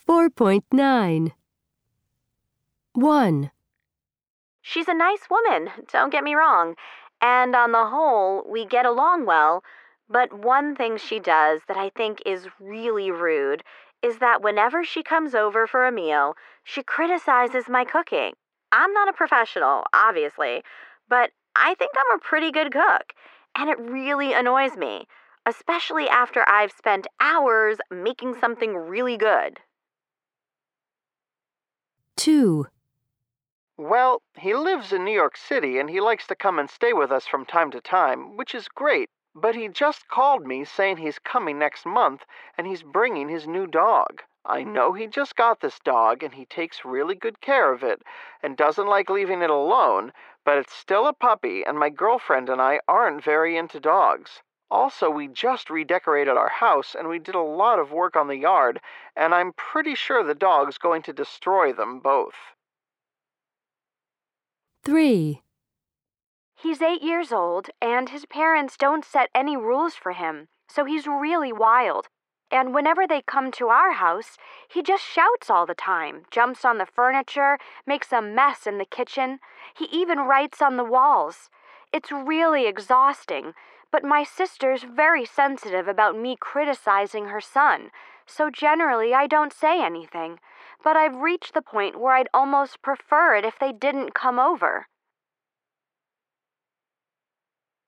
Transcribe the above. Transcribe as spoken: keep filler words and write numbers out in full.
four point nine. one. She's a nice woman, don't get me wrong, and on the whole, we get along well, but one thing she does that I think is really rude is that whenever she comes over for a meal, she criticizes my cooking. I'm not a professional, obviously, but I think I'm a pretty good cook, and it really annoys me, especially after I've spent hours making something really good. two. Well, he lives in New York City and he likes to come and stay with us from time to time, which is great. But he just called me saying he's coming next month and he's bringing his new dog. I know he just got this dog and he takes really good care of it and doesn't like leaving it alone, but it's still a puppy and my girlfriend and I aren't very into dogs. Also, we just redecorated our house and we did a lot of work on the yard, and I'm pretty sure the dog's going to destroy them both. three. He's eight years old, and his parents don't set any rules for him, so he's really wild. And whenever they come to our house, he just shouts all the time, jumps on the furniture, makes a mess in the kitchen. He even writes on the walls. It's really exhausting, but my sister's very sensitive about me criticizing her son, so generally I don't say anything. But I've reached the point where I'd almost prefer it if they didn't come over.